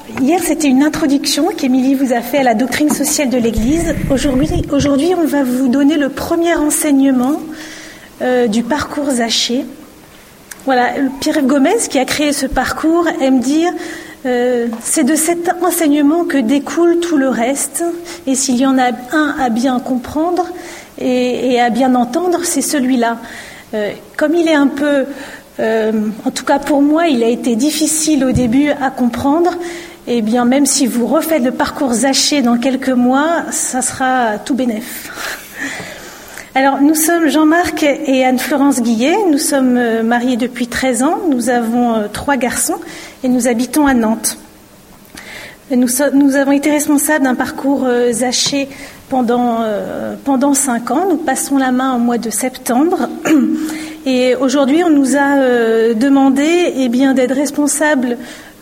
hier, c'était une introduction qu'Émilie vous a fait à la doctrine sociale de l'Église. Aujourd'hui, on va vous donner le premier enseignement du parcours Zaché. Voilà, Pierre-Yves Gomez, qui a créé ce parcours, aime dire c'est de cet enseignement que découle tout le reste. Et s'il y en a un à bien comprendre et à bien entendre, c'est celui-là. Comme il est un peu... en tout cas pour moi, il a été difficile au début à comprendre. Eh bien, même si vous refaites le parcours Zaché dans quelques mois, ça sera tout bénef. Alors, nous sommes Jean-Marc et Anne-Florence Guillet. Nous sommes mariés depuis 13 ans. Nous avons 3 garçons et nous habitons à Nantes. Nous avons été responsables d'un parcours Zaché pendant 5 ans. Nous passons la main au mois de septembre. Et aujourd'hui, on nous a demandé d'être responsables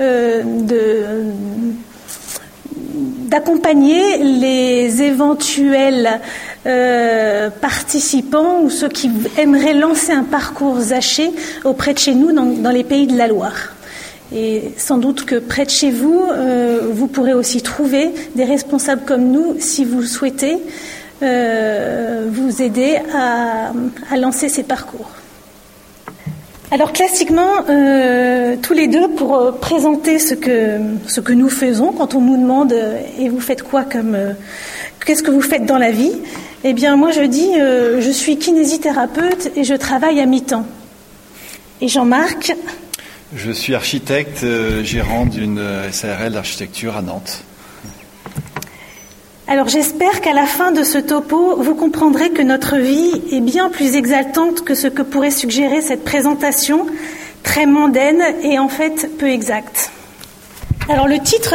d'accompagner les éventuels participants ou ceux qui aimeraient lancer un parcours Zaché auprès de chez nous dans les pays de la Loire. Et sans doute que près de chez vous, vous pourrez aussi trouver des responsables comme nous si vous souhaitez vous aider à lancer ces parcours. Alors classiquement, tous les deux, pour présenter ce que nous faisons, quand on nous demande et vous faites quoi qu'est-ce que vous faites dans la vie, eh bien moi je dis je suis kinésithérapeute et je travaille à mi-temps. Et Jean-Marc? Je suis architecte, gérant d'une SARL d'architecture à Nantes. Alors j'espère qu'à la fin de ce topo, vous comprendrez que notre vie est bien plus exaltante que ce que pourrait suggérer cette présentation, très mondaine et en fait peu exacte. Alors le titre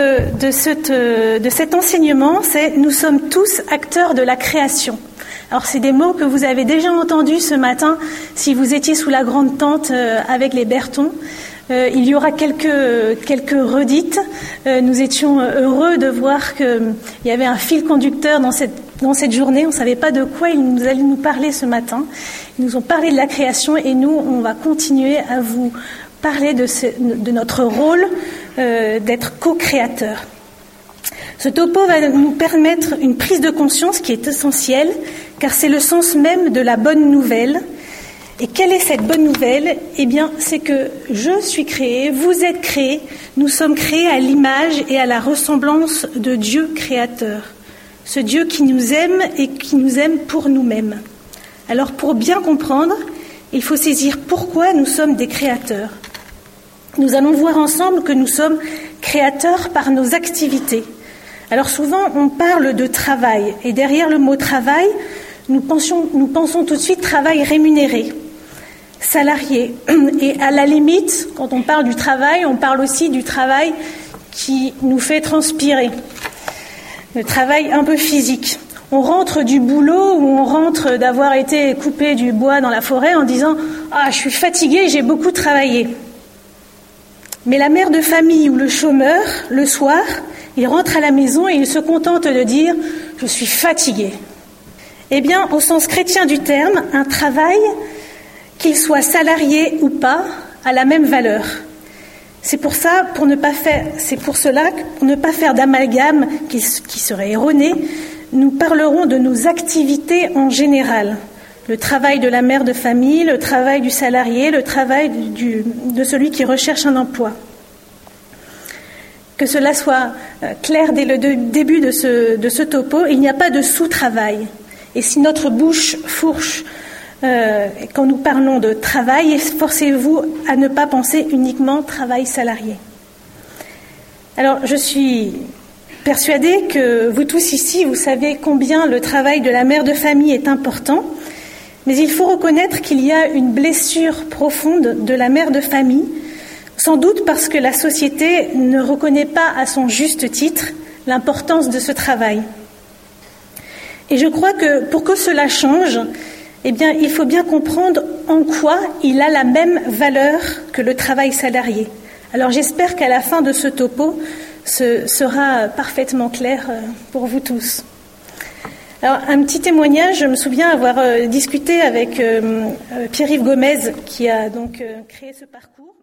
de cet enseignement, c'est « Nous sommes tous acteurs de la création ». Alors c'est des mots que vous avez déjà entendus ce matin si vous étiez sous la grande tente avec les Bertons. Il y aura quelques redites. Nous étions heureux de voir qu'il y avait un fil conducteur dans cette journée. On ne savait pas de quoi ils allaient nous parler ce matin. Ils nous ont parlé de la création et nous, on va continuer à vous parler de notre rôle d'être co-créateur. Ce topo va nous permettre une prise de conscience qui est essentielle, car c'est le sens même de la bonne nouvelle. Et quelle est cette bonne nouvelle ? Eh bien, c'est que je suis créé, vous êtes créés, nous sommes créés à l'image et à la ressemblance de Dieu créateur. Ce Dieu qui nous aime et qui nous aime pour nous-mêmes. Alors, pour bien comprendre, il faut saisir pourquoi nous sommes des créateurs. Nous allons voir ensemble que nous sommes créateurs par nos activités. Alors souvent, on parle de travail, et derrière le mot travail, nous pensons tout de suite travail rémunéré. Salarié. Et à la limite, quand on parle du travail, on parle aussi du travail qui nous fait transpirer. Le travail un peu physique. On rentre du boulot ou on rentre d'avoir été coupé du bois dans la forêt en disant « Ah, je suis fatigué, j'ai beaucoup travaillé ». Mais la mère de famille ou le chômeur, le soir, il rentre à la maison et il se contente de dire « Je suis fatigué ». Eh bien, au sens chrétien du terme, un travail, qu'il soit salarié ou pas, a la même valeur. C'est pour cela, pour ne pas faire d'amalgame qui serait erroné, nous parlerons de nos activités en général. Le travail de la mère de famille, le travail du salarié, le travail de celui qui recherche un emploi. Que cela soit clair dès le début de ce topo, il n'y a pas de sous-travail. Et si notre bouche fourche quand nous parlons de travail, efforcez-vous à ne pas penser uniquement travail salarié. Alors, je suis persuadée que vous tous ici, vous savez combien le travail de la mère de famille est important, mais il faut reconnaître qu'il y a une blessure profonde de la mère de famille, sans doute parce que la société ne reconnaît pas à son juste titre l'importance de ce travail. Et je crois que pour que cela change, eh bien, il faut bien comprendre en quoi il a la même valeur que le travail salarié. Alors j'espère qu'à la fin de ce topo, ce sera parfaitement clair pour vous tous. Alors un petit témoignage, je me souviens avoir discuté avec Pierre-Yves Gomez qui a donc créé ce parcours.